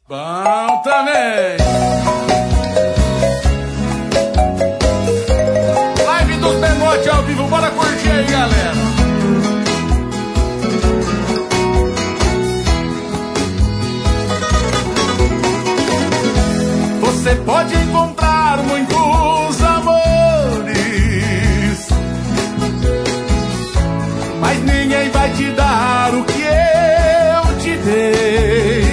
Bom também. Live dos Benote ao vivo, bora curtir aí, galera. Você pode encontrar muitos amores, mas ninguém vai te dar o que eu te dei.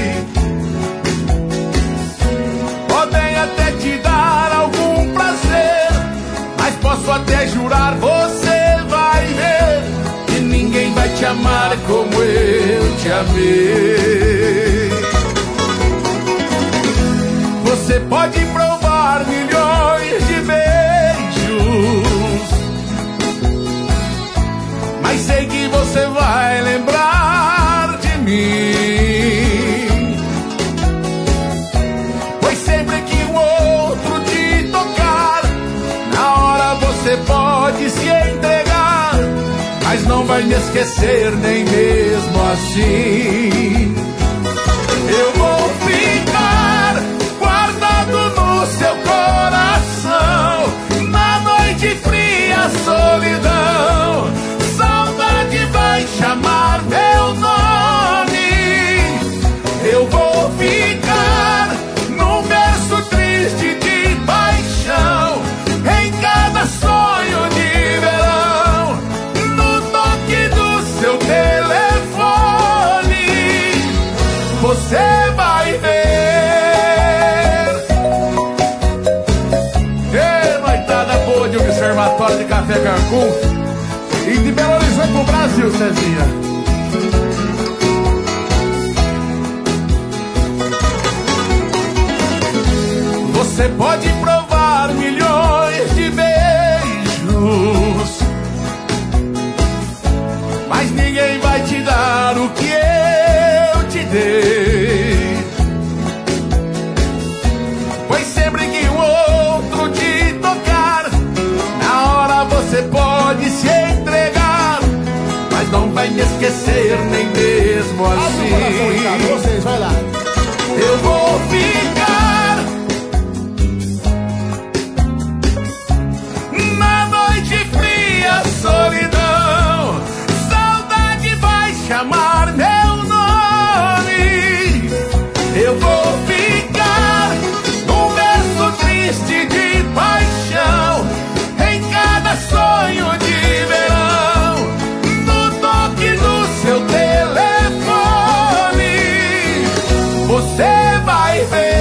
Podem até te dar algum prazer, mas posso até jurar, você vai ver que ninguém vai te amar como eu te amei. Você pode provar milhões de beijos, mas sei que você vai lembrar de mim, pois sempre que o outro te tocar, na hora você pode se entregar, mas não vai me esquecer nem mesmo assim. Eu vou ficar guardado no seu coração, na noite fria, solidão. Saudade vai chamar meu nome. Eu vou ficar num verso triste de paixão, em cada sonho de verão, no toque do seu telefone. Você vai ver. De Observatório de Café Cancún e de Belo Horizonte pro Brasil, Cezinha. Você pode provar milhões de beijos, mas ninguém vai te dar o que eu te dei, pois sempre que o outro te tocar, você pode se entregar, mas não vai me esquecer nem mesmo assim. Vocês, vai lá. Eu vou ficar na noite fria, solidão. Saudade vai chamar meu nome. Eu vou ficar num verso triste de paixão, sonho de verão, no toque do seu telefone. Você vai ver.